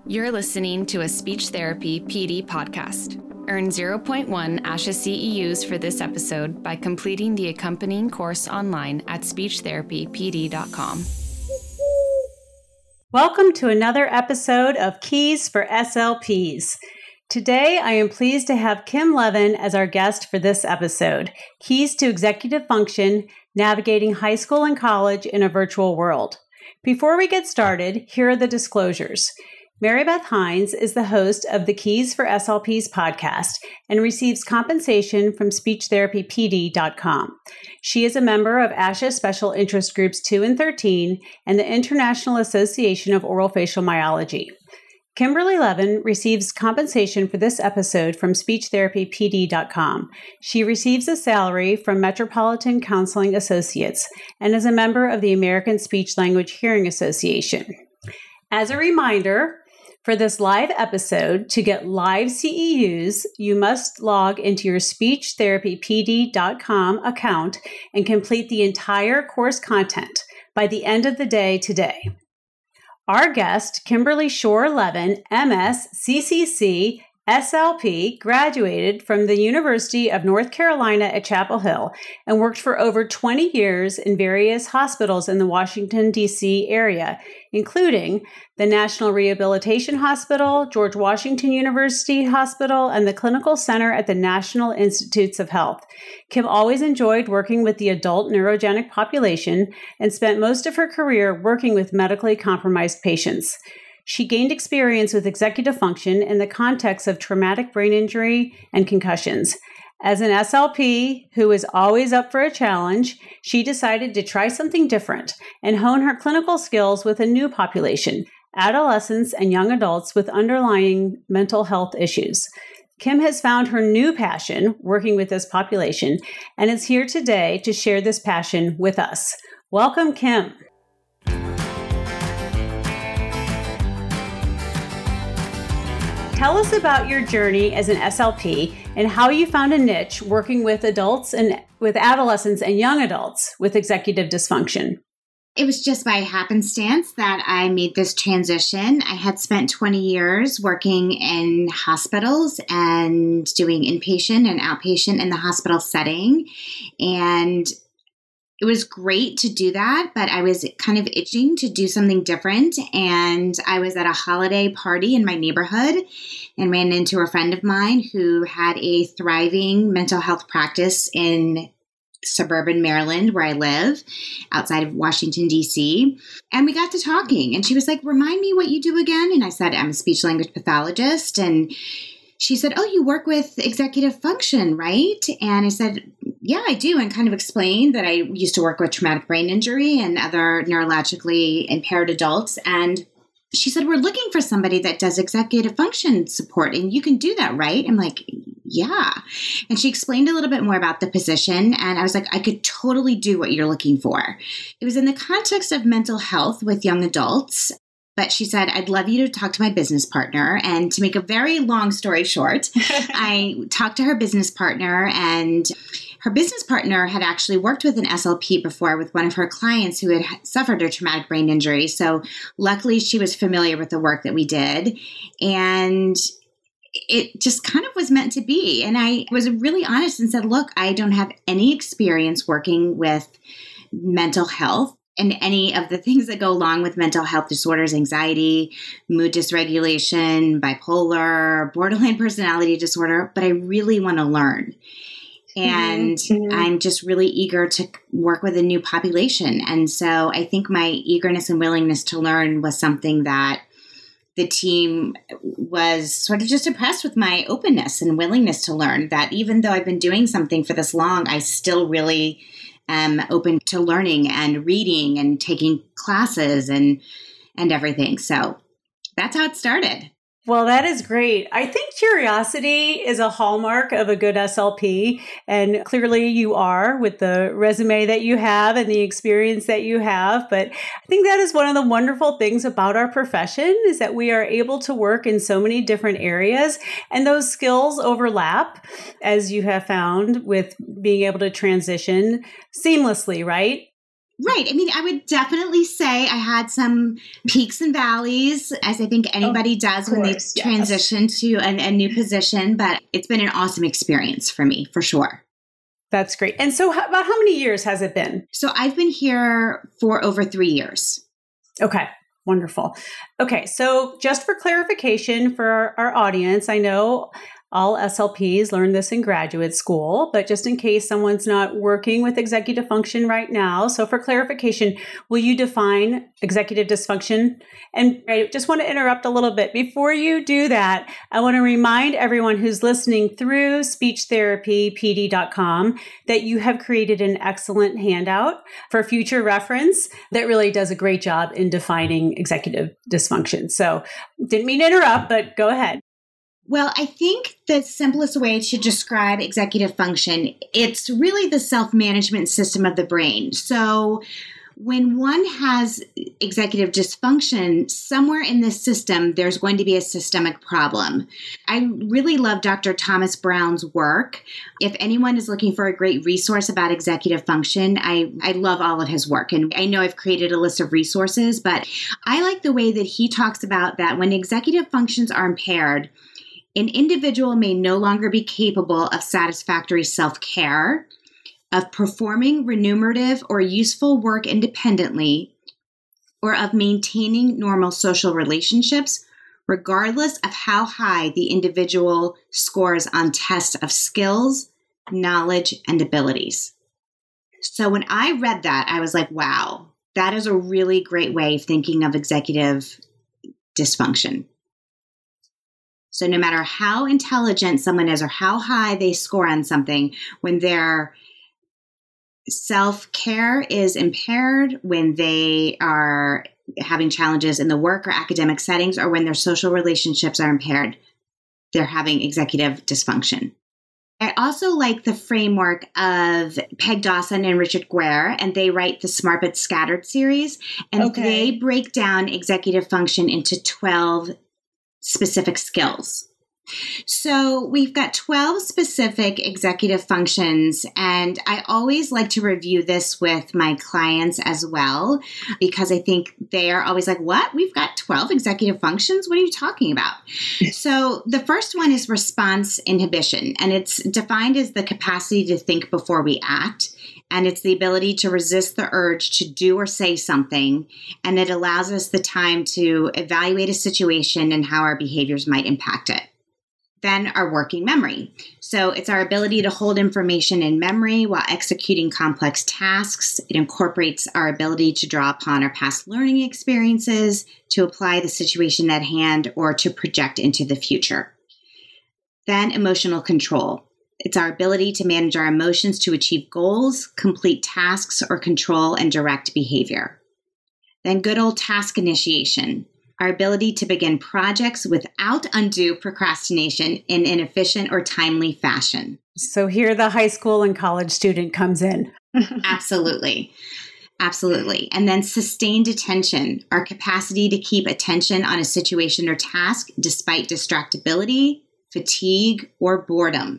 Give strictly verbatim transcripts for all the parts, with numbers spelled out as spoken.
You're listening to a Speech Therapy P D podcast. Earn zero point one ASHA C E Us for this episode by completing the accompanying course online at speech therapy p d dot com. Welcome to another episode of Keys for S L Ps. Today, I am pleased to have Kim Levin as our guest for this episode, Keys to Executive Function, Navigating High School and College in a Virtual World. Before we get started, here are the disclosures. Mary Beth Hines is the host of the Keys for S L Ps podcast and receives compensation from speech therapy p d dot com. She is a member of ASHA Special Interest Groups two and thirteen and the International Association of Orofacial Myology. Kimberly Levin receives compensation for this episode from speech therapy p d dot com. She receives a salary from Metropolitan Counseling Associates and is a member of the American Speech Language Hearing Association. As a reminder, for this live episode, to get live C E Us, you must log into your speech therapy p d dot com account and complete the entire course content by the end of the day today. Our guest, Kimberly Shore Levin, M S, C C C, S L P, graduated from the University of North Carolina at Chapel Hill and worked for over twenty years in various hospitals in the Washington, D C area, including the National Rehabilitation Hospital, George Washington University Hospital, and the Clinical Center at the National Institutes of Health. Kim always enjoyed working with the adult neurogenic population and spent most of her career working with medically compromised patients. She gained experience with executive function in the context of traumatic brain injury and concussions. As an S L P who is always up for a challenge, she decided to try something different and hone her clinical skills with a new population, adolescents and young adults with underlying mental health issues. Kim has found her new passion working with this population and is here today to share this passion with us. Welcome, Kim. Tell us about your journey as an S L P and how you found a niche working with adults and with adolescents and young adults with executive dysfunction. It was just by happenstance that I made this transition. I had spent twenty years working in hospitals and doing inpatient and outpatient in the hospital setting. And it was great to do that, but I was kind of itching to do something different. And I was at a holiday party in my neighborhood and ran into a friend of mine who had a thriving mental health practice in suburban Maryland, where I live, outside of Washington, D C. And we got to talking. And she was like, remind me what you do again. And I said, I'm a speech language pathologist. And she said, oh, you work with executive function, right? And I said, yeah, I do. And kind of explained that I used to work with traumatic brain injury and other neurologically impaired adults. And she said, we're looking for somebody that does executive function support. And you can do that, right? I'm like, yeah. And she explained a little bit more about the position. And I was like, I could totally do what you're looking for. It was in the context of mental health with young adults. But she said, I'd love you to talk to my business partner. And to make a very long story short, I talked to her business partner, and her business partner had actually worked with an S L P before with one of her clients who had suffered a traumatic brain injury. So luckily she was familiar with the work that we did. And it just kind of was meant to be. And I was really honest and said, look, I don't have any experience working with mental health and any of the things that go along with mental health disorders, anxiety, mood dysregulation, bipolar, borderline personality disorder, but I really want to learn. And mm-hmm. I'm just really eager to work with a new population. And so I think my eagerness and willingness to learn was something that the team was sort of just impressed with, my openness and willingness to learn, that even though I've been doing something for this long, I still really am open to learning and reading and taking classes and and everything. So that's how it started. Well, that is great. I think curiosity is a hallmark of a good S L P, and clearly you are with the resume that you have and the experience that you have. But I think that is one of the wonderful things about our profession, is that we are able to work in so many different areas, and those skills overlap, as you have found with being able to transition seamlessly, right? Right. I mean, I would definitely say I had some peaks and valleys, as I think anybody oh, does when they yes. transition to a, a new position, but it's been an awesome experience for me, for sure. That's great. And so how, about how many years has it been? So I've been here for over three years. Okay. Wonderful. Okay. So just for clarification for our, our audience, I know all S L Ps learn this in graduate school, but just in case someone's not working with executive function right now. So for clarification, will you define executive dysfunction? And I just want to interrupt a little bit. Before you do that, I want to remind everyone who's listening through speech therapy p d dot com that you have created an excellent handout for future reference that really does a great job in defining executive dysfunction. So didn't mean to interrupt, but go ahead. Well, I think the simplest way to describe executive function, it's really the self-management system of the brain. So when one has executive dysfunction, somewhere in this system, there's going to be a systemic problem. I really love Doctor Thomas Brown's work. If anyone is looking for a great resource about executive function, I, I love all of his work. And I know I've created a list of resources, but I like the way that he talks about that when executive functions are impaired, an individual may no longer be capable of satisfactory self-care, of performing remunerative or useful work independently, or of maintaining normal social relationships, regardless of how high the individual scores on tests of skills, knowledge, and abilities. So when I read that, I was like, wow, that is a really great way of thinking of executive dysfunction. So no matter how intelligent someone is or how high they score on something, when their self-care is impaired, when they are having challenges in the work or academic settings, or when their social relationships are impaired, they're having executive dysfunction. I also like the framework of Peg Dawson and Richard Guare, and they write the Smart But Scattered series, and okay. they break down executive function into twelve specific skills. So we've got twelve specific executive functions, and I always like to review this with my clients as well, because I think they are always like, what? We've got twelve executive functions? What are you talking about? So the first one is response inhibition, and it's defined as the capacity to think before we act. And it's the ability to resist the urge to do or say something. And it allows us the time to evaluate a situation and how our behaviors might impact it. Then our working memory. So it's our ability to hold information in memory while executing complex tasks. It incorporates our ability to draw upon our past learning experiences, to apply the situation at hand, or to project into the future. Then emotional control. It's our ability to manage our emotions to achieve goals, complete tasks, or control and direct behavior. Then good old task initiation, our ability to begin projects without undue procrastination in an efficient or timely fashion. So here the high school and college student comes in. Absolutely. Absolutely. And then sustained attention, our capacity to keep attention on a situation or task despite distractibility, fatigue, or boredom.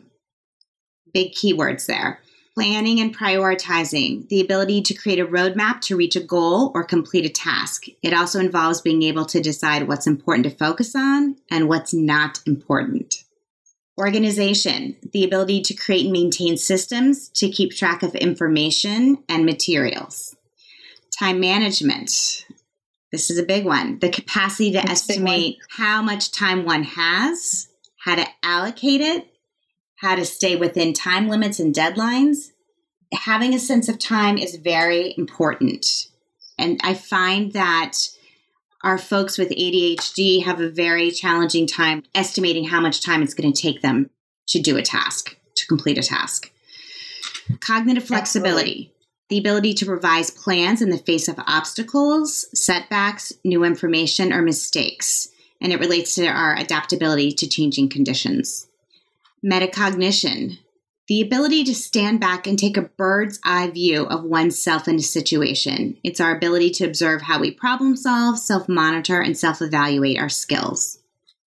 Big keywords there. Planning and prioritizing, the ability to create a roadmap to reach a goal or complete a task. It also involves being able to decide what's important to focus on and what's not important. Organization, the ability to create and maintain systems to keep track of information and materials. Time management. This is a big one. The capacity to That's estimate how much time one has, how to allocate it, how to stay within time limits and deadlines. Having a sense of time is very important. And I find that our folks with A D H D have a very challenging time estimating how much time it's going to take them to do a task, to complete a task. Cognitive flexibility, Absolutely. The ability to revise plans in the face of obstacles, setbacks, new information, or mistakes. And it relates to our adaptability to changing conditions. Metacognition, the ability to stand back and take a bird's eye view of oneself in a situation. It's our ability to observe how we problem solve, self-monitor, and self-evaluate our skills.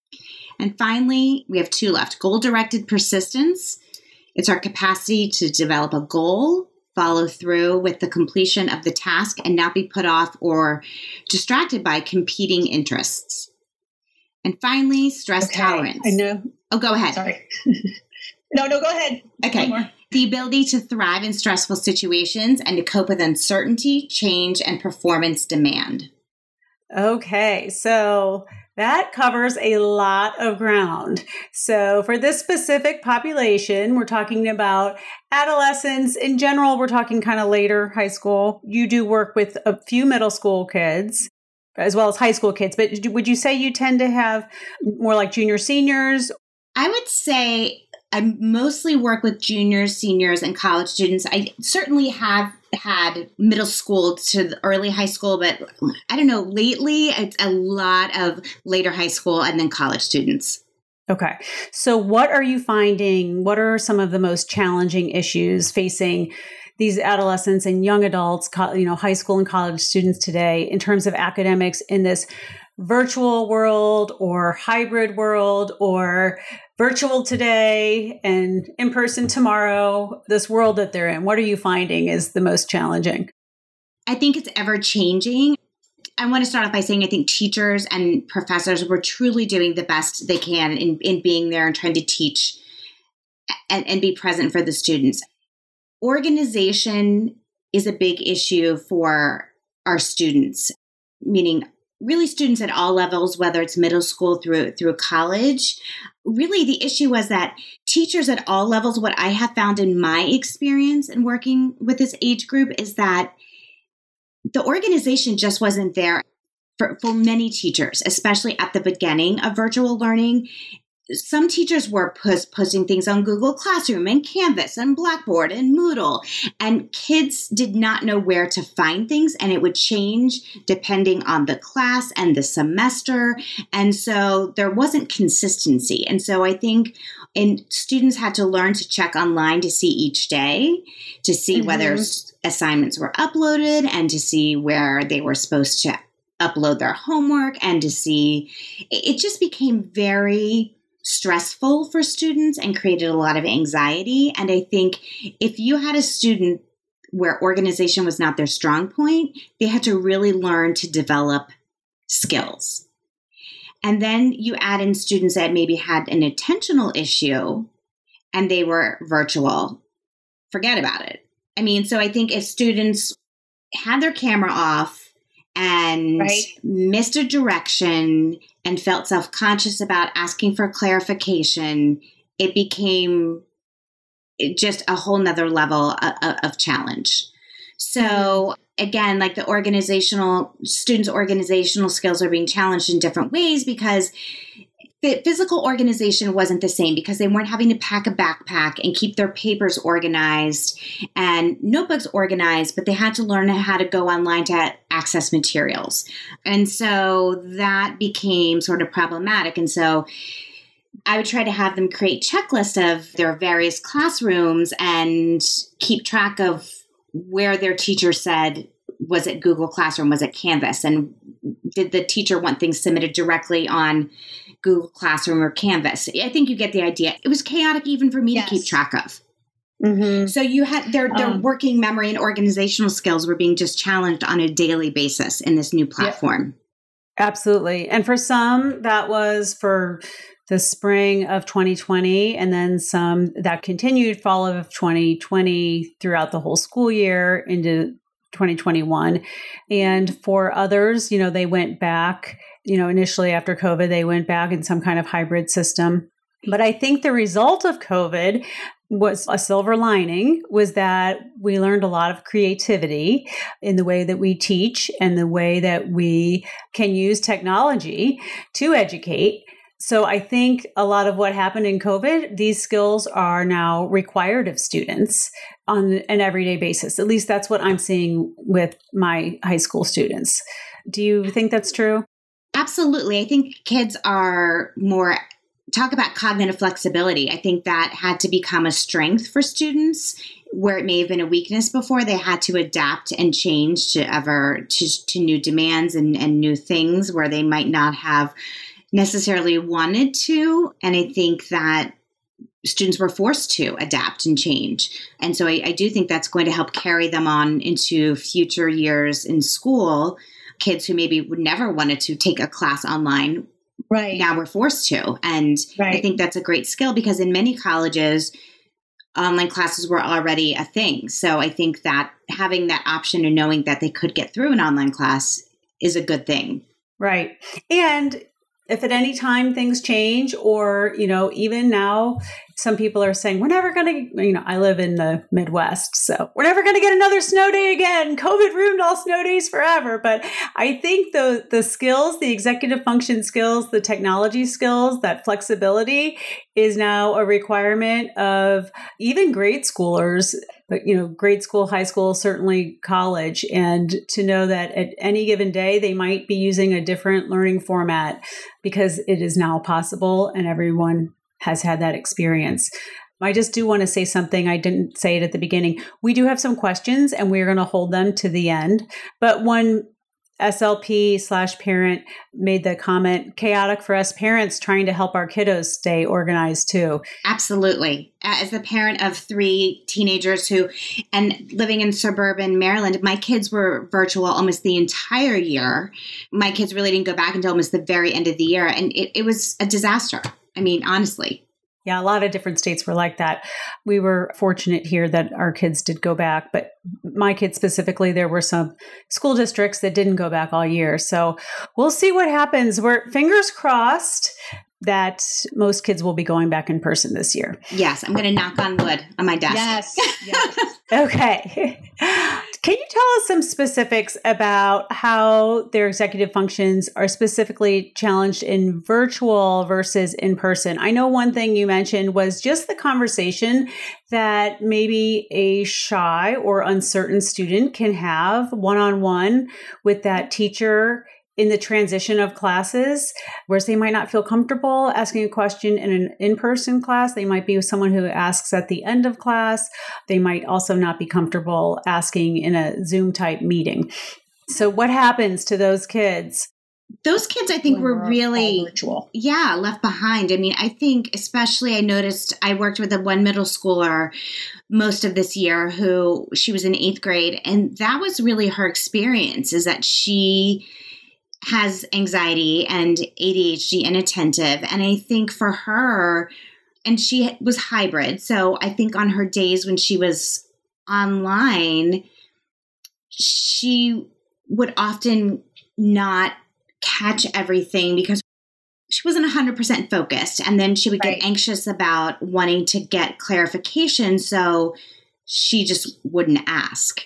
And finally, we have two left. Goal-directed persistence. It's our capacity to develop a goal, follow through with the completion of the task and not be put off or distracted by competing interests. And finally, stress okay. tolerance. I know. Oh, go ahead. Sorry. no, no, go ahead. Okay. The ability to thrive in stressful situations and to cope with uncertainty, change, and performance demand. Okay, so that covers a lot of ground. So for this specific population, we're talking about adolescents. In general, we're talking kind of later high school. You do work with a few middle school kids as well as high school kids, but would you say you tend to have more like junior seniors? I would say I mostly work with juniors, seniors, and college students. I certainly have had middle school to the early high school, but I don't know, lately it's a lot of later high school and then college students. Okay. So what are you finding? What are some of the most challenging issues facing these adolescents and young adults, you know, high school and college students today in terms of academics in this virtual world or hybrid world or virtual today and in person tomorrow, this world that they're in? What are you finding is the most challenging? I think it's ever changing. I want to start off by saying I think teachers and professors were truly doing the best they can in, in being there and trying to teach and, and be present for the students. Organization is a big issue for our students, meaning really students at all levels, whether it's middle school through through college. Really, the issue was that teachers at all levels, what I have found in my experience in working with this age group is that the organization just wasn't there for, for many teachers, especially at the beginning of virtual learning. Some teachers were post, posting things on Google Classroom and Canvas and Blackboard and Moodle, and kids did not know where to find things, and it would change depending on the class and the semester. And so there wasn't consistency. And so I think and students had to learn to check online to see each day, to see mm-hmm. whether assignments were uploaded and to see where they were supposed to upload their homework and to see. It just became very stressful for students and created a lot of anxiety. And I think if you had a student where organization was not their strong point, they had to really learn to develop skills. And then you add in students that maybe had an attentional issue and they were virtual. Forget about it. I mean, so I think if students had their camera off and right. missed a direction and felt self-conscious about asking for clarification, it became just a whole nother level of, of challenge. So again, like the organizational, students' organizational skills are being challenged in different ways because the physical organization wasn't the same because they weren't having to pack a backpack and keep their papers organized and notebooks organized, but they had to learn how to go online to access materials. And so that became sort of problematic. And so I would try to have them create checklists of their various classrooms and keep track of where their teacher said, was it Google Classroom, was it Canvas? And did the teacher want things submitted directly on Google Classroom or Canvas? I think you get the idea. It was chaotic even for me yes. to keep track of. Mm-hmm. So you had their their um, working memory and organizational skills were being just challenged on a daily basis in this new platform. Yeah. Absolutely. And for some, that was for the spring of twenty twenty, and then some that continued fall of twenty twenty throughout the whole school year into twenty twenty-one. And for others, you know, they went back, you know, initially after COVID, they went back in some kind of hybrid system. But I think the result of COVID was a silver lining was that we learned a lot of creativity in the way that we teach and the way that we can use technology to educate. So I think a lot of what happened in COVID, these skills are now required of students on an everyday basis. At least that's what I'm seeing with my high school students. Do you think that's true? Absolutely. I think kids are more, talk about cognitive flexibility. I think that had to become a strength for students where it may have been a weakness before. They had to adapt and change to ever, to, to new demands and, and new things where they might not have necessarily wanted to. And I think that students were forced to adapt and change. And so I, I do think that's going to help carry them on into future years in school. Kids who maybe would never wanted to take a class online, right now we're forced to. And right. I think that's a great skill because in many colleges, online classes were already a thing. So I think that having that option and knowing that they could get through an online class is a good thing. Right. And if at any time things change, or, you know, even now, some people are saying, we're never going to, you know, I live in the Midwest, so we're never going to get another snow day again. COVID ruined all snow days forever. But I think the the skills, the executive function skills, the technology skills, that flexibility is now a requirement of even grade schoolers, but, you know, grade school, high school, certainly college. And to know that at any given day, they might be using a different learning format because it is now possible and everyone has had that experience. I just do want to say something. I didn't say it at the beginning. We do have some questions and we're going to hold them to the end. But one S L P slash parent made the comment, chaotic for us parents trying to help our kiddos stay organized too. Absolutely. As the parent of three teenagers who, and living in suburban Maryland, my kids were virtual almost the entire year. My kids really didn't go back until almost the very end of the year. And it, it was a disaster. I mean, honestly. Yeah, a lot of different states were like that. We were fortunate here that our kids did go back, but my kids specifically, there were some school districts that didn't go back all year. So we'll see what happens. We're fingers crossed that most kids will be going back in person this year. Yes, I'm going to knock on wood on my desk. Yes. yes. Okay. Can you tell us some specifics about how their executive functions are specifically challenged in virtual versus in person? I know one thing you mentioned was just the conversation that maybe a shy or uncertain student can have one-on-one with that teacher in the transition of classes, whereas they might not feel comfortable asking a question in an in-person class. They might be with someone who asks at the end of class. They might also not be comfortable asking in a Zoom type meeting. So what happens to those kids? Those kids, I think, were really, virtual. yeah, left behind. I mean, I think especially I noticed I worked with a one middle schooler most of this year who she was in eighth grade. And that was really her experience, is that she has anxiety and A D H D and attentive. And I think for her, and she was hybrid. So I think on her days when she was online, she would often not catch everything because she wasn't one hundred percent focused. And then she would get right. anxious about wanting to get clarification. So she just wouldn't ask.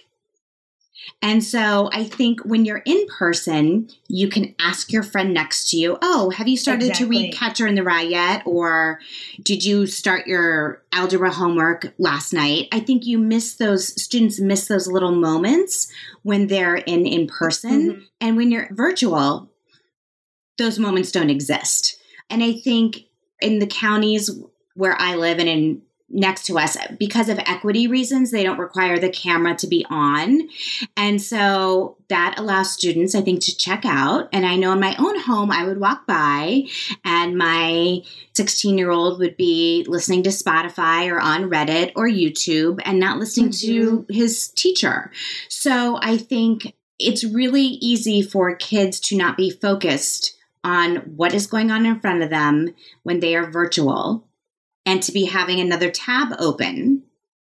And so I think when you're in person, you can ask your friend next to you, oh, have you started exactly. to read Catcher in the Rye yet? Or did you start your algebra homework last night? I think you miss those, students miss those little moments when they're in in person. Mm-hmm. And when you're virtual, those moments don't exist. And I think in the counties where I live and in next to us, because of equity reasons, they don't require the camera to be on. And so that allows students, I think, to check out. And I know in my own home, I would walk by and my sixteen-year-old would be listening to Spotify or on Reddit or YouTube and not listening mm-hmm. to his teacher. So I think it's really easy for kids to not be focused on what is going on in front of them when they are virtual, and to be having another tab open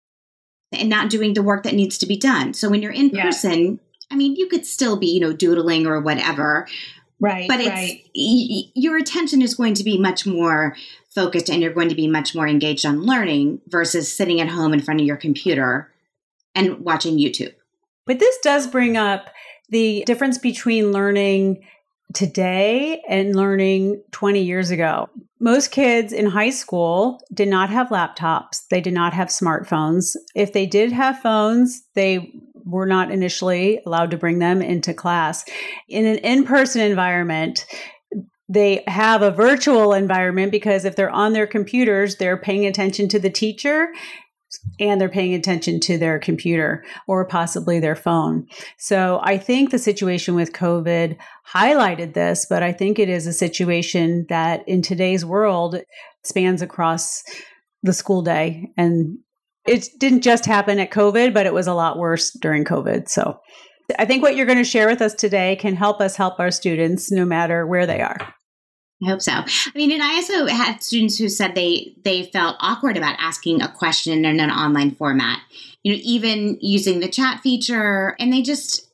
and not doing the work that needs to be done. So when you're in person, yeah. I mean, you could still be, you know, doodling or whatever. Right. But it's right. y- your attention is going to be much more focused and you're going to be much more engaged on learning versus sitting at home in front of your computer and watching YouTube. But this does bring up the difference between learning today and learning twenty years ago. Most kids in high school did not have laptops. They did not have smartphones. If they did have phones, they were not initially allowed to bring them into class. In an in-person environment, they have a virtual environment because if they're on their computers, they're paying attention to the teacher and they're paying attention to their computer or possibly their phone. So I think the situation with COVID highlighted this, but I think it is a situation that in today's world spans across the school day. And it didn't just happen at COVID, but it was a lot worse during COVID. So I think what you're going to share with us today can help us help our students no matter where they are. I hope so. I mean, and I also had students who said they they felt awkward about asking a question in an online format, you know, even using the chat feature, and they just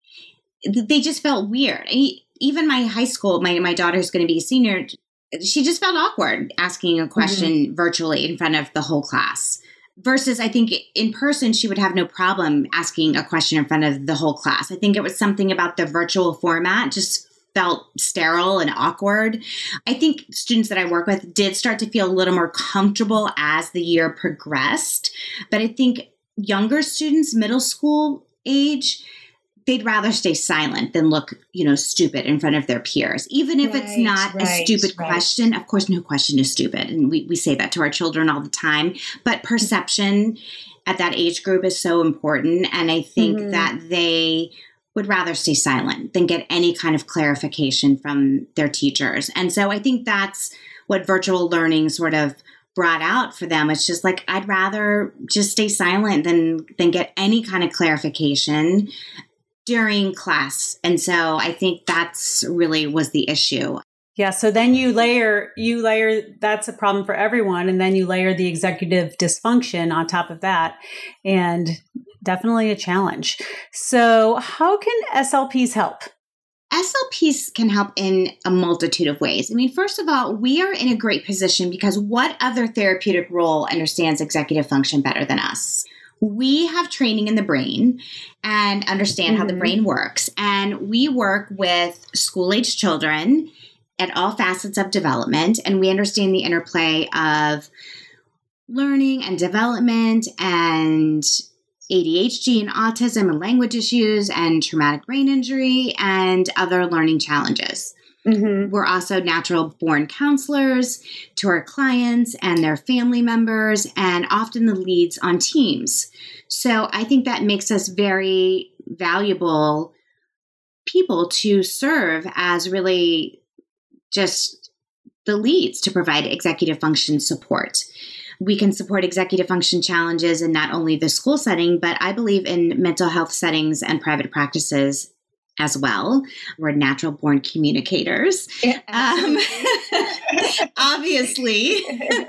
they just felt weird. Even my high school, my my daughter's going to be a senior, she just felt awkward asking a question mm-hmm. virtually in front of the whole class. Versus, I think in person, she would have no problem asking a question in front of the whole class. I think it was something about the virtual format just felt sterile and awkward. I think students that I work with did start to feel a little more comfortable as the year progressed. But I think younger students, middle school age, they'd rather stay silent than look, you know, stupid in front of their peers. Even if right, it's not right, a stupid right. question. Of course, no question is stupid. And we, we say that to our children all the time. But perception at that age group is so important. And I think mm-hmm. that they would rather stay silent than get any kind of clarification from their teachers. And so I think that's what virtual learning sort of brought out for them. It's just like, I'd rather just stay silent than than get any kind of clarification during class. And so I think that's really was the issue. Yeah. So then you layer, you layer, that's a problem for everyone. And then you layer the executive dysfunction on top of that. And definitely a challenge. So how can S L Ps help? S L Ps can help in a multitude of ways. I mean, first of all, we are in a great position because what other therapeutic role understands executive function better than us? We have training in the brain and understand mm-hmm. how the brain works. And we work with school-age children at all facets of development. And we understand the interplay of learning and development and A D H D and autism and language issues and traumatic brain injury and other learning challenges. Mm-hmm. We're also natural born counselors to our clients and their family members and often the leads on teams. So I think that makes us very valuable people to serve as really just the leads to provide executive function support. We can support executive function challenges in not only the school setting, but I believe in mental health settings and private practices as well. We're natural born communicators, yeah, um, obviously,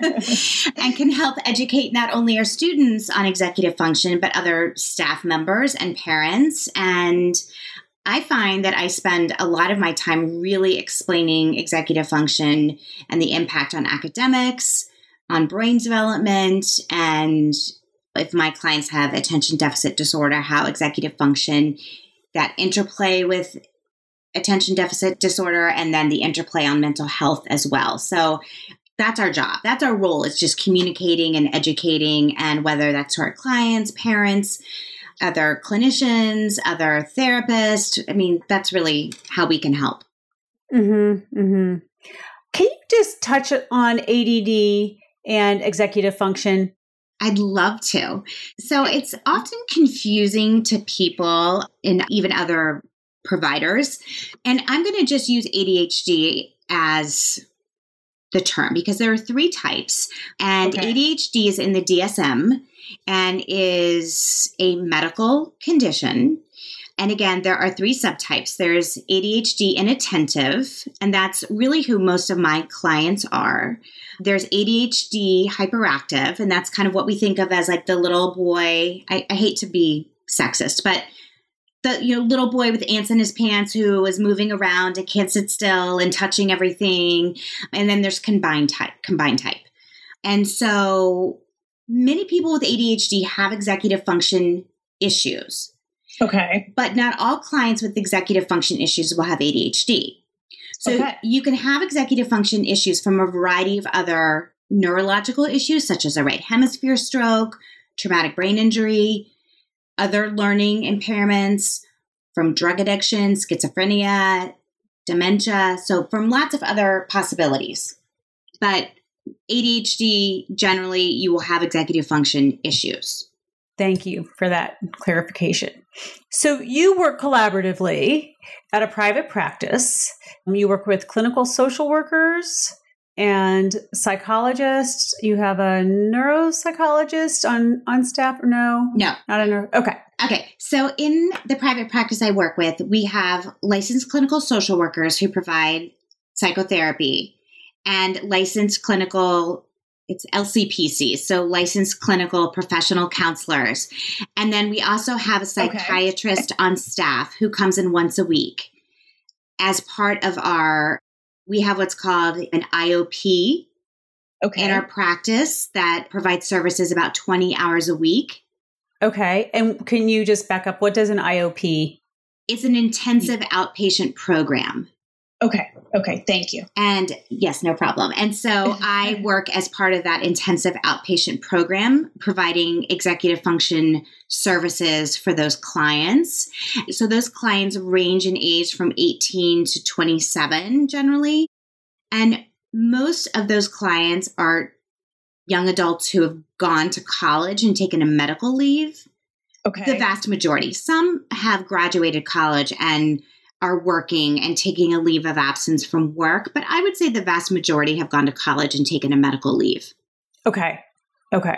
and can help educate not only our students on executive function, but other staff members and parents. And I find that I spend a lot of my time really explaining executive function and the impact on academics, on brain development, and if my clients have attention deficit disorder, how executive function, that interplay with attention deficit disorder, and then the interplay on mental health as well. So that's our job. That's our role. It's just communicating and educating, and whether that's to our clients, parents, other clinicians, other therapists. I mean, that's really how we can help. Mm-hmm, mm-hmm. Can you just touch on A D D and executive function? I'd love to. So it's often confusing to people and even other providers. And I'm going to just use A D H D as the term because there are three types. And okay. A D H D is in the D S M and is a medical condition. And again, there are three subtypes. There's A D H D inattentive, and that's really who most of my clients are. There's A D H D hyperactive, and that's kind of what we think of as like the little boy. I, I hate to be sexist, but the you know little boy with ants in his pants who is moving around and can't sit still and touching everything. And then there's combined type, combined type. And so many people with A D H D have executive function issues. Okay. But not all clients with executive function issues will have A D H D. So okay. you can have executive function issues from a variety of other neurological issues, such as a right hemisphere stroke, traumatic brain injury, other learning impairments, from drug addiction, schizophrenia, dementia. So from lots of other possibilities. But A D H D, generally, you will have executive function issues. Thank you for that clarification. So you work collaboratively at a private practice. You work with clinical social workers and psychologists. You have a neuropsychologist on, on staff or no? No. Not a neuro. Okay. Okay. So in the private practice I work with, we have licensed clinical social workers who provide psychotherapy and licensed clinical, it's L C P C, so licensed clinical professional counselors. And then we also have a psychiatrist okay. on staff who comes in once a week as part of our, we have what's called an I O P okay. in our practice that provides services about twenty hours a week. Okay. And can you just back up? What does an I O P? It's an intensive outpatient program. Okay. Okay. Thank you. And yes, no problem. And so I work as part of that intensive outpatient program, providing executive function services for those clients. So those clients range in age from eighteen to twenty-seven generally. And most of those clients are young adults who have gone to college and taken a medical leave. Okay. The vast majority. Some have graduated college and are working and taking a leave of absence from work, but I would say the vast majority have gone to college and taken a medical leave. Okay. Okay.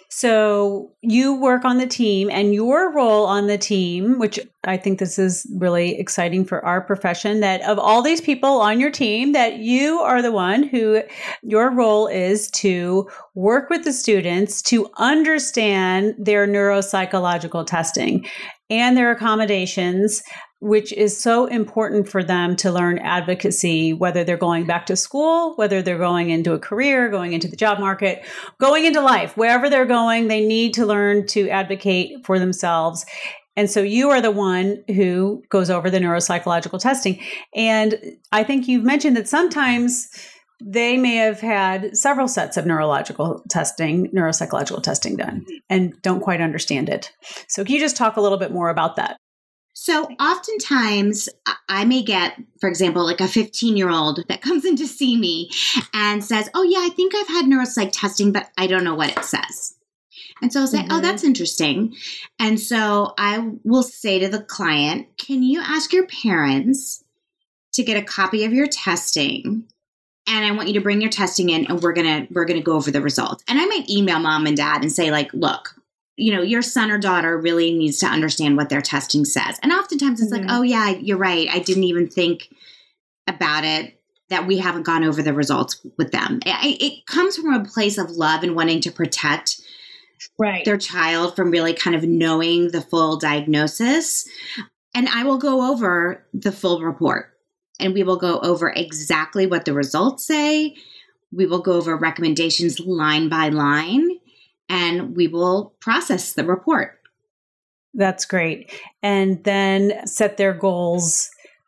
So you work on the team, and your role on the team, which I think this is really exciting for our profession, that of all these people on your team, that you are the one who, your role is to work with the students to understand their neuropsychological testing and their accommodations, which is so important for them to learn advocacy, whether they're going back to school, whether they're going into a career, going into the job market, going into life, wherever they're going, they need to learn to advocate for themselves. And so you are the one who goes over the neuropsychological testing. And I think you've mentioned that sometimes they may have had several sets of neurological testing, neuropsychological testing done and don't quite understand it. So can you just talk a little bit more about that? So oftentimes I may get, for example, like a fifteen-year-old that comes in to see me and says, oh, yeah, I think I've had neuropsych testing, but I don't know what it says. And so I'll say, mm-hmm. oh, that's interesting. And so I will say to the client, can you ask your parents to get a copy of your testing? And I want you to bring your testing in, and we're going to we're going to go over the results. And I might email mom and dad and say, like, look, you know, your son or daughter really needs to understand what their testing says. And oftentimes it's mm-hmm. like, oh, yeah, you're right. I didn't even think about it, that we haven't gone over the results with them. It, it comes from a place of love and wanting to protect right. their child from really kind of knowing the full diagnosis. And I will go over the full report, and we will go over exactly what the results say. We will go over recommendations line by line, and we will process the report. That's great. And then set their goals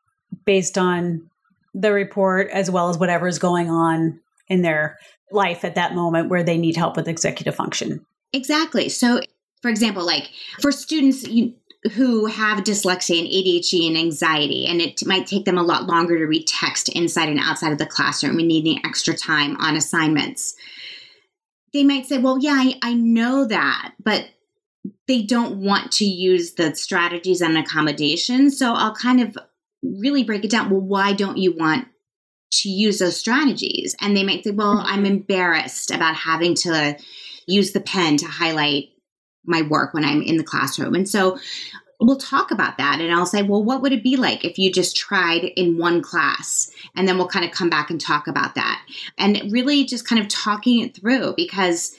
based on the report, as well as whatever is going on in their life at that moment where they need help with executive function. Exactly. So, for example, like for students you, who have dyslexia and A D H D and anxiety, and it might take them a lot longer to read text inside and outside of the classroom and needing extra time on assignments, they might say, well, yeah, I, I know that, but they don't want to use the strategies and accommodations. So I'll kind of really break it down. Well, why don't you want to use those strategies? And they might say, well, I'm embarrassed about having to use the pen to highlight my work when I'm in the classroom. And so we'll talk about that. And I'll say, well, what would it be like if you just tried in one class? And then we'll kind of come back and talk about that. And really just kind of talking it through, because,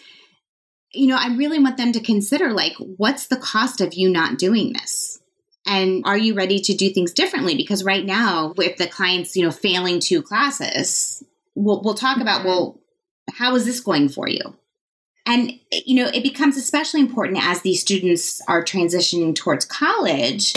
you know, I really want them to consider, like, what's the cost of you not doing this? And are you ready to do things differently? Because right now, with the clients, you know, failing two classes, we'll, we'll talk about, well, how is this going for you? And, you know, it becomes especially important as these students are transitioning towards college,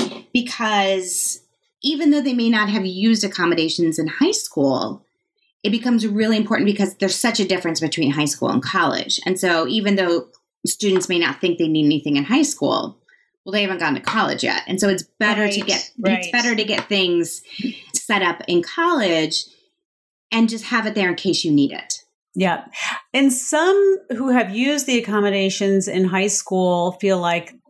because even though they may not have used accommodations in high school, it becomes really important because there's such a difference between high school and college. And so even though students may not think they need anything in high school, well, they haven't gone to college yet. And so it's better right, to get right. it's better to get things set up in college and just have it there in case you need it. Yeah. And some who have used the accommodations in high school feel like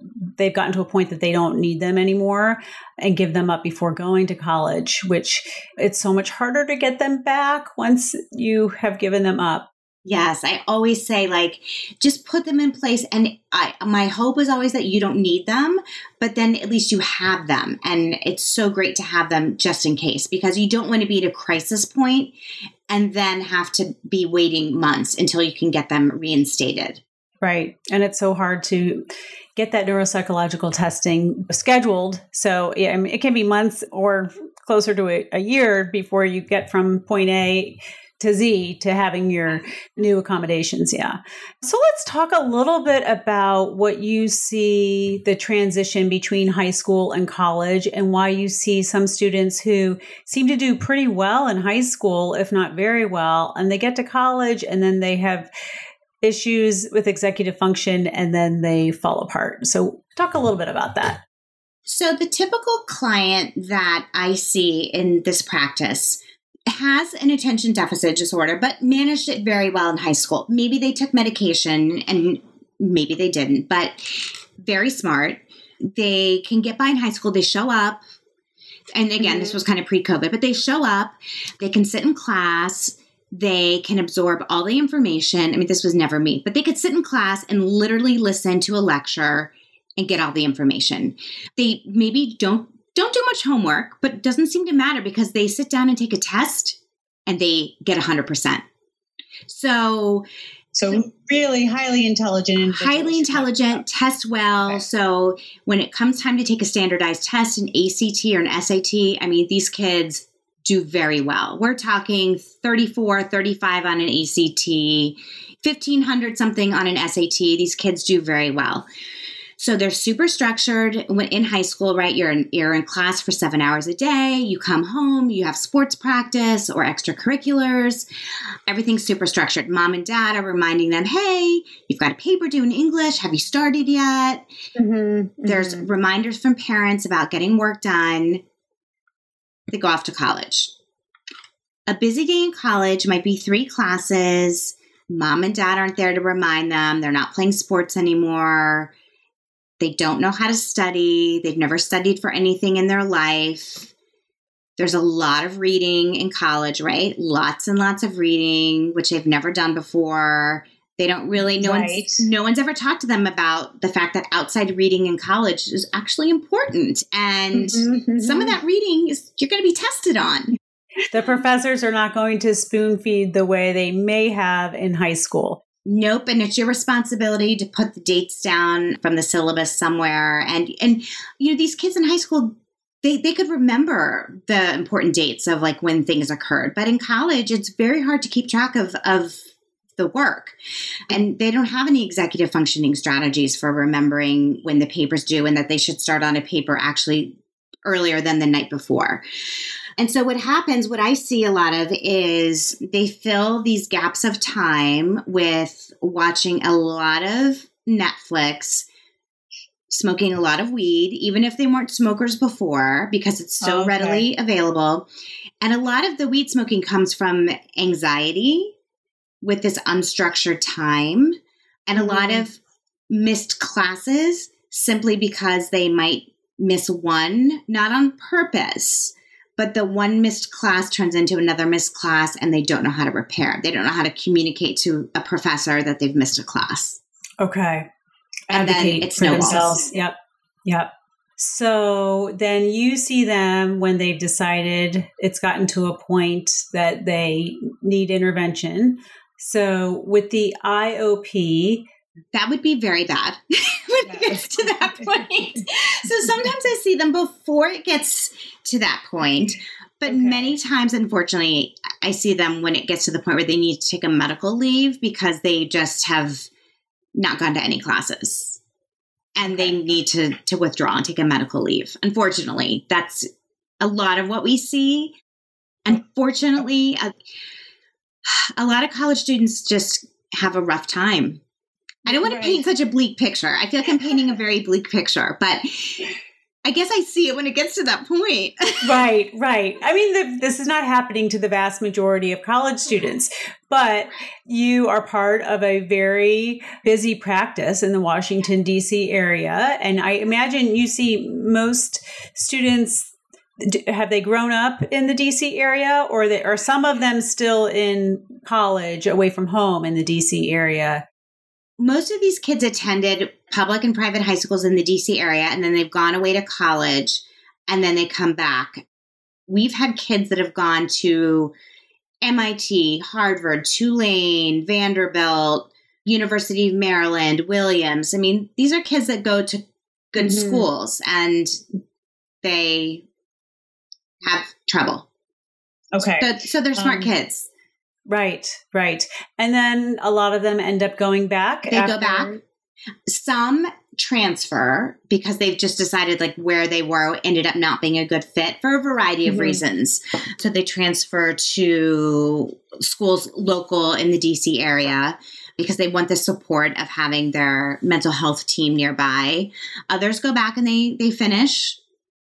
they've gotten to a point that they don't need them anymore and give them up before going to college, which it's so much harder to get them back once you have given them up. Yes, I always say, like, just put them in place. And I, my hope is always that you don't need them, but then at least you have them. And it's so great to have them just in case, because you don't want to be at a crisis point and then have to be waiting months until you can get them reinstated. Right. And it's so hard to get that neuropsychological testing scheduled. So yeah, I mean, it can be months or closer to a, a year before you get from point A to Z to having your new accommodations. Yeah. So let's talk a little bit about what you see the transition between high school and college, and why you see some students who seem to do pretty well in high school, if not very well, and they get to college and then they have issues with executive function and then they fall apart. So talk a little bit about that. So the typical client that I see in this practice has an attention deficit disorder, but managed it very well in high school. Maybe they took medication and maybe they didn't, but very smart. They can get by in high school. They show up. And again, mm-hmm. this was kind of pre-COVID, but they show up. They can sit in class. They can absorb all the information. I mean, this was never me, but they could sit in class and literally listen to a lecture and get all the information. They maybe don't don't do much homework, but it doesn't seem to matter because they sit down and take a test and they get one hundred percent. So, so really highly intelligent. Highly intelligent, test well. Okay. So when it comes time to take a standardized test, an A C T or an S A T, I mean, these kids do very well. We're talking thirty-four, thirty-five on an A C T, fifteen hundred something on an S A T. These kids do very well. So they're super structured. When in high school, right, you're in, you're in class for seven hours a day. You come home, you have sports practice or extracurriculars. Everything's super structured. Mom and dad are reminding them, hey, you've got a paper due in English. Have you started yet? Mm-hmm, There's mm-hmm. reminders from parents about getting work done. They go off to college. A busy day in college might be three classes. Mom and dad aren't there to remind them. They're not playing sports anymore. They don't know how to study. They've never studied for anything in their life. There's a lot of reading in college, right? Lots and lots of reading, which they've never done before. They don't really, no, right. one's, no one's ever talked to them about the fact that outside reading in college is actually important. And mm-hmm. some of that reading is you're going to be tested on. The professors are not going to spoon feed the way they may have in high school. Nope. And it's your responsibility to put the dates down from the syllabus somewhere. And, and you know, these kids in high school, they, they could remember the important dates of like when things occurred. But in college, it's very hard to keep track of, of the work. And they don't have any executive functioning strategies for remembering when the paper's due and that they should start on a paper actually earlier than the night before. And so what happens, what I see a lot of is they fill these gaps of time with watching a lot of Netflix, smoking a lot of weed, even if they weren't smokers before, because it's so okay. readily available. And a lot of the weed smoking comes from anxiety with this unstructured time, and mm-hmm. a lot of missed classes simply because they might miss one, not on purpose, but the one missed class turns into another missed class and they don't know how to repair. They don't know how to communicate to a professor that they've missed a class. Okay. And Advocate then it for themselves. snowballs. Yep. Yep. So then you see them when they've decided it's gotten to a point that they need intervention. So with the I O P, that would be very bad when it gets to that point. So sometimes I see them before it gets to that point. But okay. many times, unfortunately, I see them when it gets to the point where they need to take a medical leave because they just have not gone to any classes. And they need to, to withdraw and take a medical leave. Unfortunately, that's a lot of what we see. Unfortunately, a, a lot of college students just have a rough time. I don't want to paint such a bleak picture. I feel like I'm painting a very bleak picture, but I guess I see it when it gets to that point. Right, right. I mean, the, this is not happening to the vast majority of college students, but you are part of a very busy practice in the Washington, D C area. And I imagine you see most students, have they grown up in the D C area, or they, are some of them still in college away from home in the D C area? Most of these kids attended public and private high schools in the D C area, and then they've gone away to college, and then they come back. We've had kids that have gone to M I T, Harvard, Tulane, Vanderbilt, University of Maryland, Williams. I mean, these are kids that go to good mm-hmm. schools, and they have trouble. Okay. So, so they're smart um, kids. Right, right. And then a lot of them end up going back. They after- go back. Some transfer because they've just decided like where they were ended up not being a good fit for a variety of mm-hmm. reasons. So they transfer to schools local in the D C area because they want the support of having their mental health team nearby. Others go back and they they finish.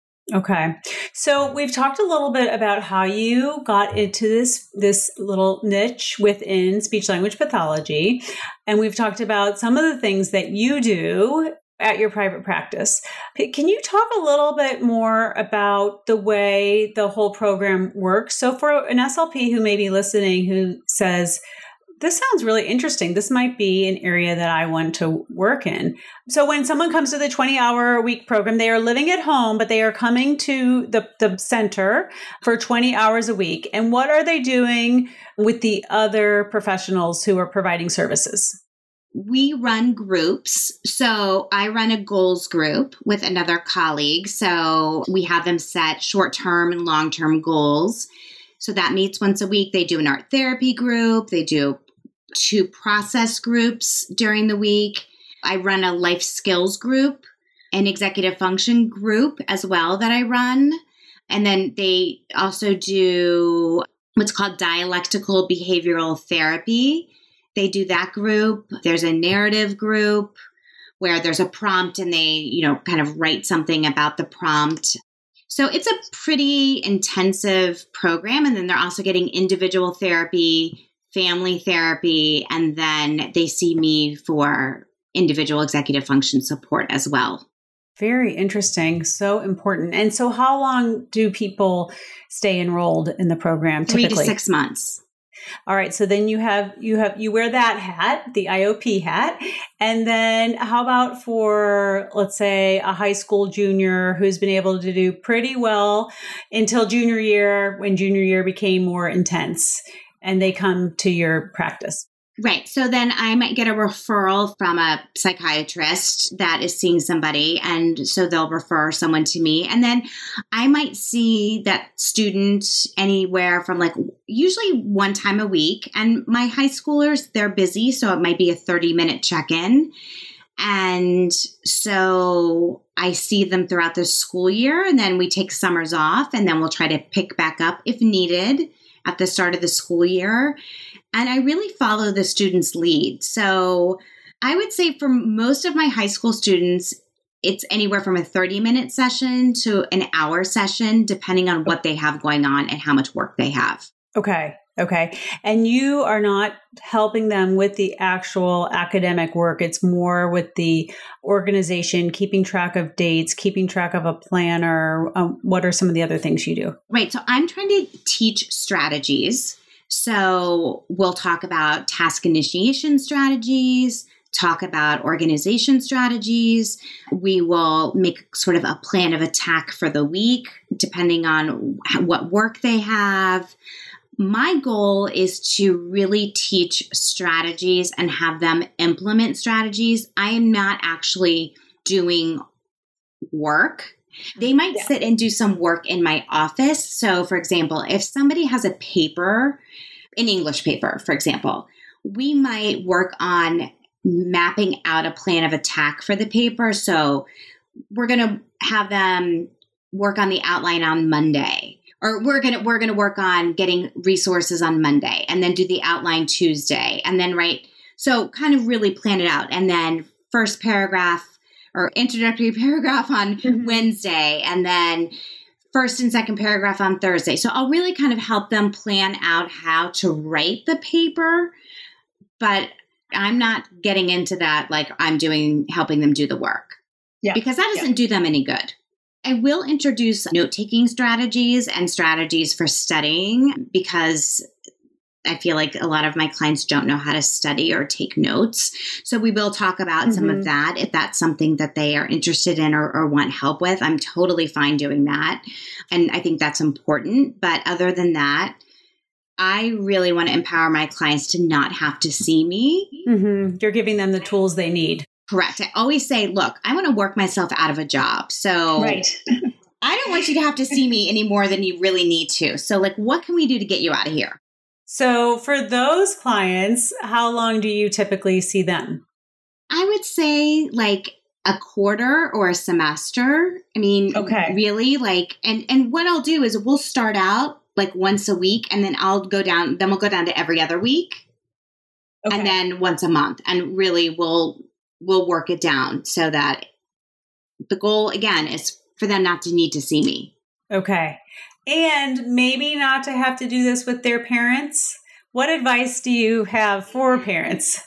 Okay. So we've talked a little bit about how you got into this, this little niche within speech language pathology. And we've talked about some of the things that you do at your private practice. Can you talk a little bit more about the way the whole program works? So for an S L P who may be listening, who says, this sounds really interesting. This might be an area that I want to work in. So when someone comes to the twenty-hour a week program, they are living at home, but they are coming to the, the center for twenty hours a week. And what are they doing with the other professionals who are providing services? We run groups. So I run a goals group with another colleague. So we have them set short-term and long-term goals. So that meets once a week. They do an art therapy group. They do two process groups during the week. I run a life skills group, an executive function group as well that I run. And then they also do what's called dialectical behavioral therapy. They do that group. There's a narrative group where there's a prompt and they, you know, kind of write something about the prompt. So it's a pretty intensive program. And then they're also getting individual therapy, family therapy, and then they see me for individual executive function support as well. Very interesting. So important. And so how long do people stay enrolled in the program typically? Three to six months. All right. So then you have, you have, you wear that hat, the I O P hat. And then how about for, let's say, a high school junior who's been able to do pretty well until junior year, when junior year became more intense and they come to your practice? Right. So then I might get a referral from a psychiatrist that is seeing somebody. And so they'll refer someone to me. And then I might see that student anywhere from like usually one time a week. And my high schoolers, they're busy. So it might be a thirty minute check-in. And so I see them throughout the school year. And then we take summers off. And then we'll try to pick back up if needed at the start of the school year. And I really follow the student's lead. So I would say for most of my high school students, it's anywhere from a thirty minute session to an hour session, depending on what they have going on and how much work they have. Okay. Okay. And you are not helping them with the actual academic work. It's more with the organization, keeping track of dates, keeping track of a planner. Um, what are some of the other things you do? Right. So I'm trying to teach strategies. So we'll talk about task initiation strategies, talk about organization strategies. We will make sort of a plan of attack for the week, depending on what work they have. My goal is to really teach strategies and have them implement strategies. I am not actually doing work. They might yeah. sit and do some work in my office. So, for example, if somebody has a paper, an English paper, for example, we might work on mapping out a plan of attack for the paper. So we're going to have them work on the outline on Monday, or we're going to we're going to work on getting resources on Monday, and then do the outline Tuesday, and then write. So kind of really plan it out. And then first paragraph, or introductory paragraph on mm-hmm. Wednesday, and then first and second paragraph on Thursday. So I'll really kind of help them plan out how to write the paper, but I'm not getting into that like I'm doing, helping them do the work. Yeah. Because that doesn't yeah. do them any good. I will introduce note-taking strategies and strategies for studying because I feel like a lot of my clients don't know how to study or take notes. So we will talk about mm-hmm. some of that. If that's something that they are interested in or, or want help with, I'm totally fine doing that. And I think that's important. But other than that, I really want to empower my clients to not have to see me. Mm-hmm. You're giving them the tools they need. Correct. I always say, look, I want to work myself out of a job. So right. I don't want you to have to see me any more than you really need to. So like, what can we do to get you out of here? So for those clients, how long do you typically see them? I would say like a quarter or a semester. I mean, okay. really like, and, and what I'll do is we'll start out like once a week and then I'll go down, then we'll go down to every other week okay. and then once a month. And really we'll, we'll work it down so that the goal again is for them not to need to see me. Okay. And maybe not to have to do this with their parents. What advice do you have for parents?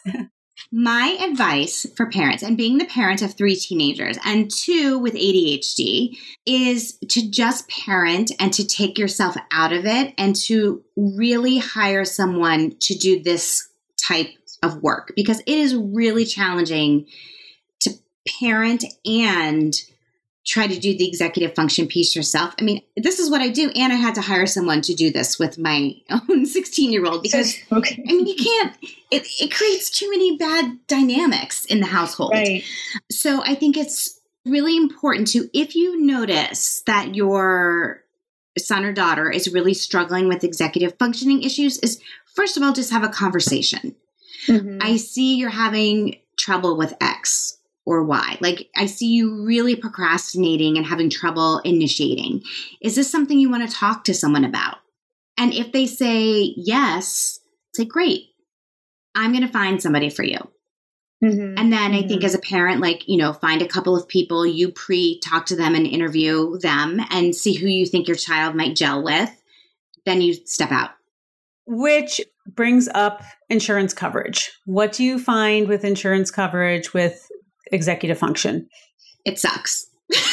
My advice for parents, and being the parent of three teenagers and two with A D H D, is to just parent and to take yourself out of it and to really hire someone to do this type of work because it is really challenging to parent and try to do the executive function piece yourself. I mean, this is what I do. And I had to hire someone to do this with my own sixteen-year-old because, okay. I mean, you can't, it, it creates too many bad dynamics in the household. Right. So I think it's really important to, if you notice that your son or daughter is really struggling with executive functioning issues, is first of all, just have a conversation. Mm-hmm. I see you're having trouble with X or Y. Like, I see you really procrastinating and having trouble initiating. Is this something you want to talk to someone about? And if they say yes, say, great, I'm going to find somebody for you. Mm-hmm. And then mm-hmm. I think as a parent, like, you know, find a couple of people, you pre-talk to them and interview them and see who you think your child might gel with. Then you step out. Which brings up insurance coverage. What do you find with insurance coverage with executive function? It sucks.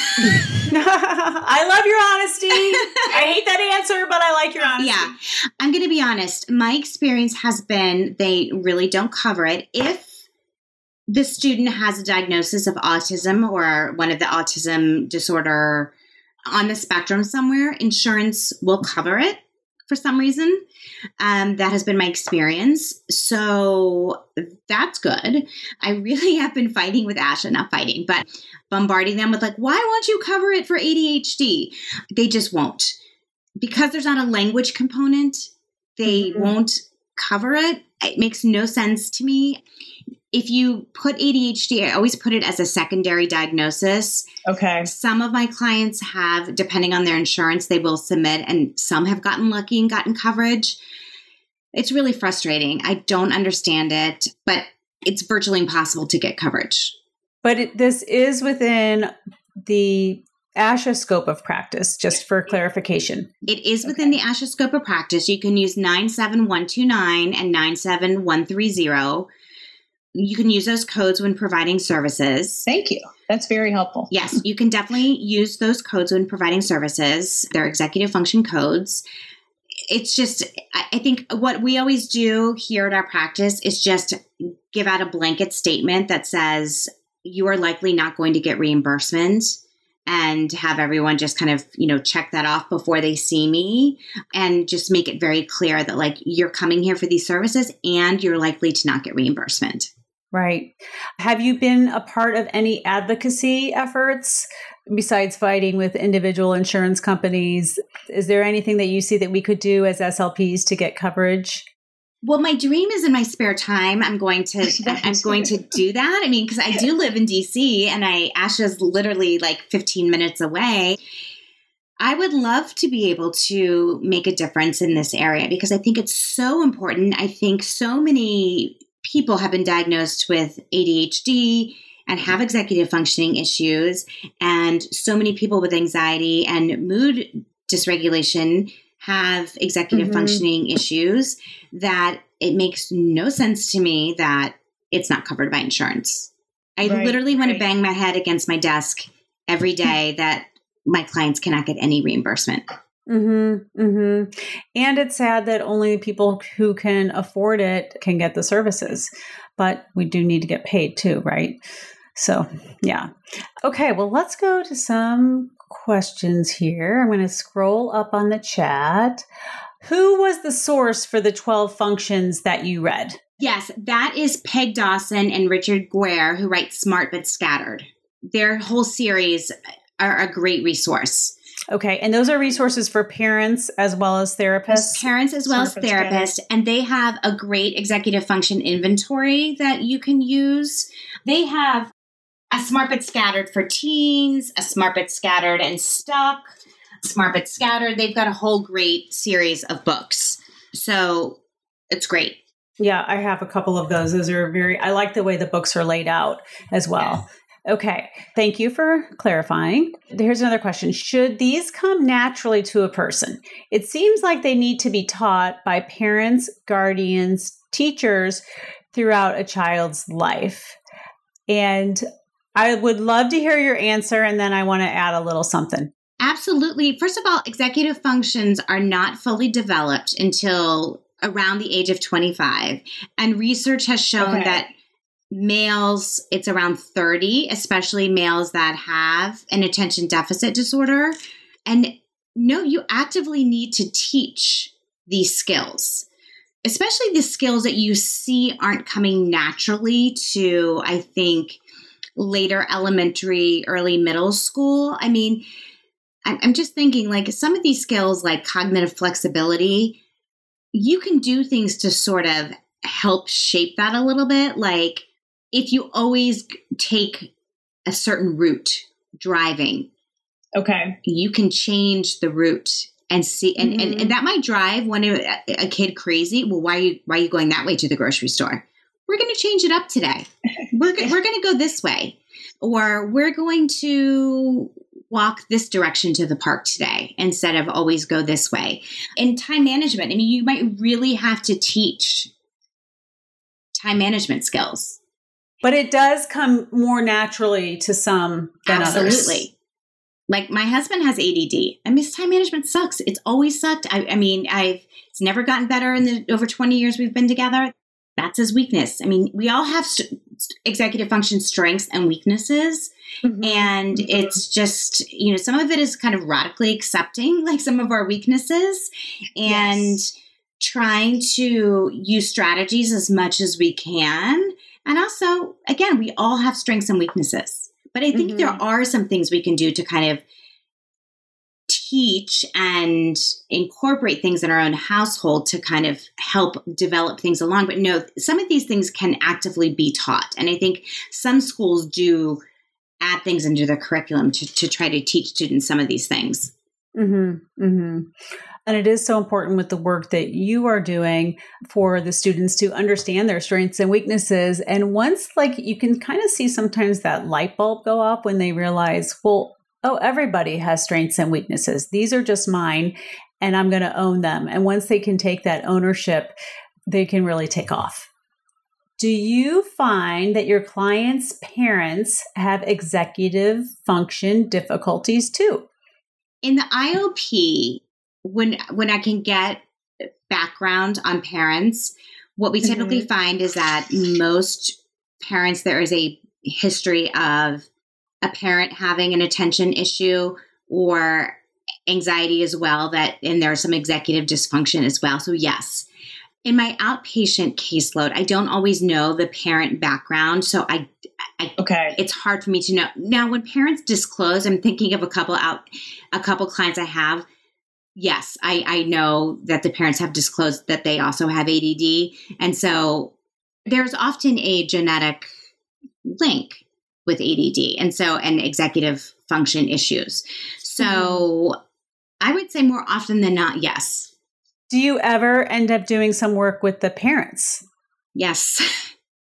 I love your honesty. I hate that answer, but I like your honesty. Yeah. I'm going to be honest. My experience has been they really don't cover it. If the student has a diagnosis of autism or one of the autism disorder on the spectrum somewhere, insurance will cover it for some reason. Um, that has been my experience. So that's good. I really have been fighting with Asha, not fighting, but bombarding them with like, why won't you cover it for A D H D? They just won't. Because there's not a language component, they mm-hmm. won't cover it. It makes no sense to me. If you put A D H D, I always put it as a secondary diagnosis. Okay. Some of my clients have, depending on their insurance, they will submit, and some have gotten lucky and gotten coverage. It's really frustrating. I don't understand it, but it's virtually impossible to get coverage. But it, this is within the ASHA scope of practice, just for clarification. It is within okay. the ASHA scope of practice. You can use nine seven one two nine and nine seven one three zero. You can use those codes when providing services. Thank you. That's very helpful. Yes, you can definitely use those codes when providing services. They're executive function codes. It's just, I think what we always do here at our practice is just give out a blanket statement that says you are likely not going to get reimbursement, and have everyone just kind of, you know, check that off before they see me, and just make it very clear that like you're coming here for these services and you're likely to not get reimbursement. Right. Have you been a part of any advocacy efforts besides fighting with individual insurance companies? Is there anything that you see that we could do as S L Ps to get coverage? Well, my dream is in my spare time, I'm going to, I'm going to do that. I mean, because I do live in D C and I, Asha's literally like fifteen minutes away. I would love to be able to make a difference in this area because I think it's so important. I think so many people have been diagnosed with A D H D and have executive functioning issues. And so many people with anxiety and mood dysregulation have executive mm-hmm. functioning issues that it makes no sense to me that it's not covered by insurance. I right, literally right. want to bang my head against my desk every day that my clients cannot get any reimbursement. Mm-hmm, mm-hmm. And it's sad that only people who can afford it can get the services, but we do need to get paid too, right? So, yeah. Okay, well, let's go to some questions here. I'm going to scroll up on the chat. Who was the source for the twelve functions that you read? Yes, that is Peg Dawson and Richard Guare, who write Smart But Scattered. Their whole series are a great resource. Okay, and those are resources for parents as well as therapists? Parents as well as therapists, and they have a great executive function inventory that you can use. They have a Smart But Scattered for teens, a Smart But Scattered and Stuck, Smart But Scattered. They've got a whole great series of books. So it's great. Yeah, I have a couple of those. Those are very, I like the way the books are laid out as well. Yes. Okay. Thank you for clarifying. Here's another question. Should these come naturally to a person? It seems like they need to be taught by parents, guardians, teachers throughout a child's life. And I would love to hear your answer, and then I want to add a little something. Absolutely. First of all, executive functions are not fully developed until around the age of twenty-five. And research has shown okay. that males, it's around thirty, especially males that have an attention deficit disorder. And no, you actively need to teach these skills, especially the skills that you see aren't coming naturally to, I think, later elementary, early middle school. I mean, I'm just thinking like some of these skills like cognitive flexibility, you can do things to sort of help shape that a little bit. Like if you always take a certain route driving, okay, you can change the route and see, and, mm-hmm. and, and that might drive one a, a kid crazy. Well, why are you, why are you going that way to the grocery store? We're going to change it up today. We're, we're going to go this way, or we're going to walk this direction to the park today instead of always go this way. And time management, I mean, you might really have to teach time management skills. But it does come more naturally to some than Absolutely. Others. Like my husband has A D D. I mean, his time management sucks. It's always sucked. I, I mean, I've it's never gotten better in the over twenty years we've been together. That's his weakness. I mean, we all have st- executive function strengths and weaknesses. Mm-hmm. And mm-hmm. it's just, you know, some of it is kind of radically accepting like some of our weaknesses and yes. trying to use strategies as much as we can. And also, again, we all have strengths and weaknesses. But I think mm-hmm. there are some things we can do to kind of teach and incorporate things in our own household to kind of help develop things along. But no, some of these things can actively be taught. And I think some schools do add things into their curriculum to, to try to teach students some of these things. Mm-hmm, mm-hmm. And it is so important with the work that you are doing for the students to understand their strengths and weaknesses. And once like you can kind of see sometimes that light bulb go up when they realize, well, oh, everybody has strengths and weaknesses. These are just mine and I'm going to own them. And once they can take that ownership, they can really take off. Do you find that your clients' parents have executive function difficulties too? In the I O P, when when I can get background on parents, what we typically mm-hmm. find is that most parents, there is a history of a parent having an attention issue or anxiety as well, that and there's some executive dysfunction as well. So yes, in my outpatient caseload, I don't always know the parent background. So I, I okay. it's hard for me to know. Now, when parents disclose, I'm thinking of a couple out, a couple clients I have. Yes, I, I know that the parents have disclosed that they also have A D D. And so there's often a genetic link with A D D and so and executive function issues. So mm-hmm. I would say more often than not, yes. Do you ever end up doing some work with the parents? Yes.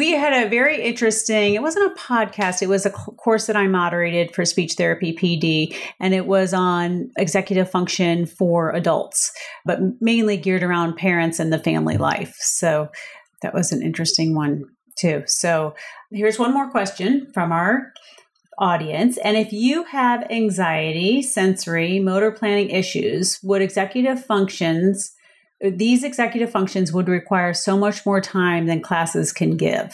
we had a very interesting, it wasn't a podcast, it was a course that I moderated for Speech Therapy P D, and it was on executive function for adults, but mainly geared around parents and the family life. So that was an interesting one too. So here's one more question from our audience. And if you have anxiety, sensory, motor planning issues, would executive functions These executive functions would require so much more time than classes can give.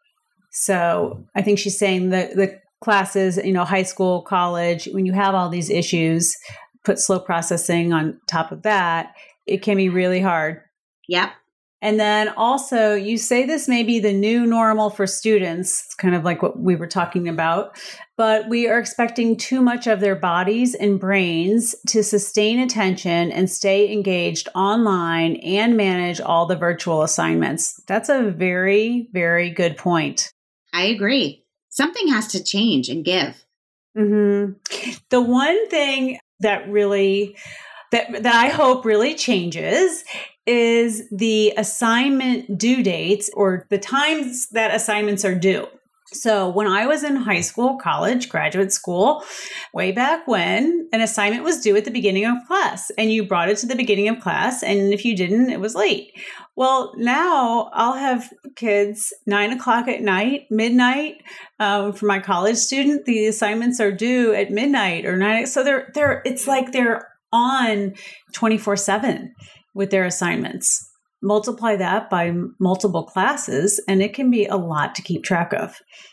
So I think she's saying that the classes, you know, high school, college, when you have all these issues, put slow processing on top of that, it can be really hard. Yep. And then also, you say this may be the new normal for students, kind of like what we were talking about, but we are expecting too much of their bodies and brains to sustain attention and stay engaged online and manage all the virtual assignments. That's a very, very good point. I agree. Something has to change and give. Mm-hmm. The one thing that really, that, that I hope really changes is the assignment due dates or the times that assignments are due. So when I was in high school, college, graduate school, way back when, an assignment was due at the beginning of class and you brought it to the beginning of class. And if you didn't, it was late. Well, now I'll have kids nine o'clock at night, midnight. Um, for my college student, the assignments are due at midnight or nine. So they're, they're, it's like they're on twenty-four seven with their assignments. Multiply that by multiple classes, and it can be a lot to keep track of.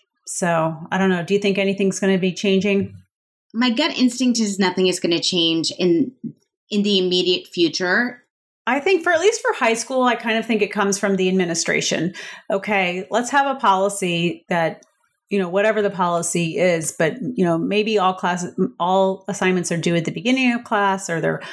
So I don't know. Do you think anything's going to be changing? My gut instinct is nothing is going to change in in the immediate future. I think for at least for high school, I kind of think it comes from the administration. Okay, let's have a policy that, you know, whatever the policy is, but, you know, maybe all classes, all assignments are due at the beginning of class, or they're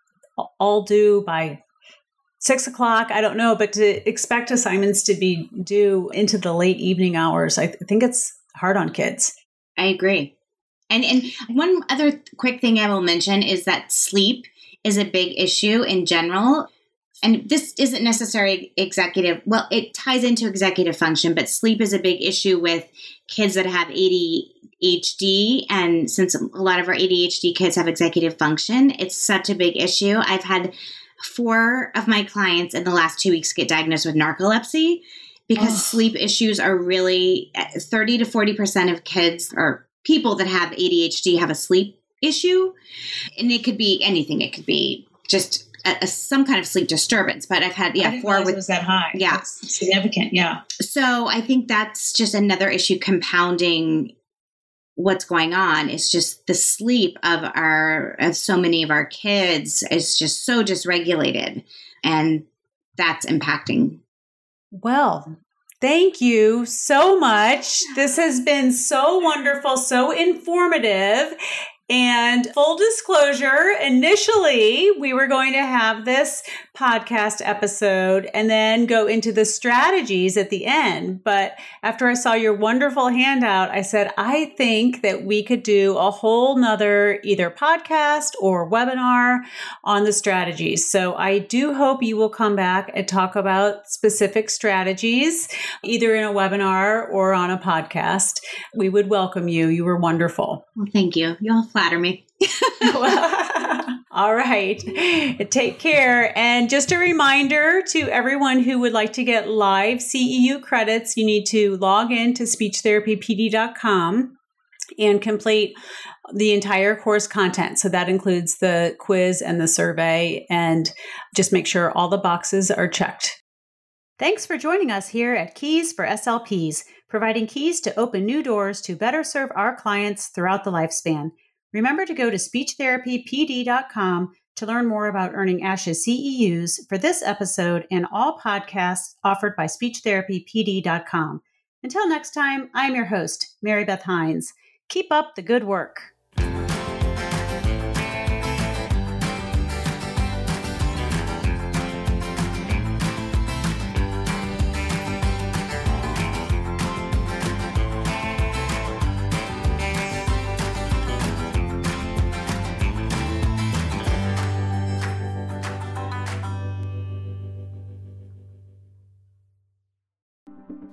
all due by six o'clock. I don't know, but to expect assignments to be due into the late evening hours, I th- think it's hard on kids. I agree. And and one other quick thing I will mention is that sleep is a big issue in general. And this isn't necessarily executive. Well, it ties into executive function, but sleep is a big issue with kids that have A D H D. And since a lot of our A D H D kids have executive function, it's such a big issue. I've had four of my clients in the last two weeks get diagnosed with narcolepsy because oh. sleep issues are really thirty to forty percent of kids or people that have A D H D have a sleep issue. And it could be anything. It could be just a, a, some kind of sleep disturbance. But I've had, yeah, I didn't four with it was that high. Yeah. That's significant. Yeah. So I think that's just another issue compounding what's going on. Is just the sleep of our, of so many of our kids is just so dysregulated, and that's impacting. Well, thank you so much. This has been so wonderful, so informative. And full disclosure, initially we were going to have this podcast episode and then go into the strategies at the end. But after I saw your wonderful handout, I said, I think that we could do a whole nother either podcast or webinar on the strategies. So I do hope you will come back and talk about specific strategies, either in a webinar or on a podcast. We would welcome you. You were wonderful. Well, thank you. You all flatter me. All right. Take care. And just a reminder to everyone who would like to get live C E U credits, you need to log in to speech therapy p d dot com and complete the entire course content. So that includes the quiz and the survey, and just make sure all the boxes are checked. Thanks for joining us here at Keys for S L Ps, providing keys to open new doors to better serve our clients throughout the lifespan. Remember to go to speech therapy p d dot com to learn more about earning ASHA C E Us for this episode and all podcasts offered by speech therapy p d dot com. Until next time, I'm your host, Mary Beth Hines. Keep up the good work.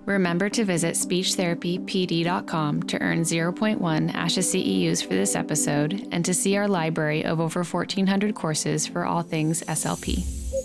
Remember to visit speech therapy p d dot com to earn zero point one ASHA C E Us for this episode and to see our library of over fourteen hundred courses for all things S L P.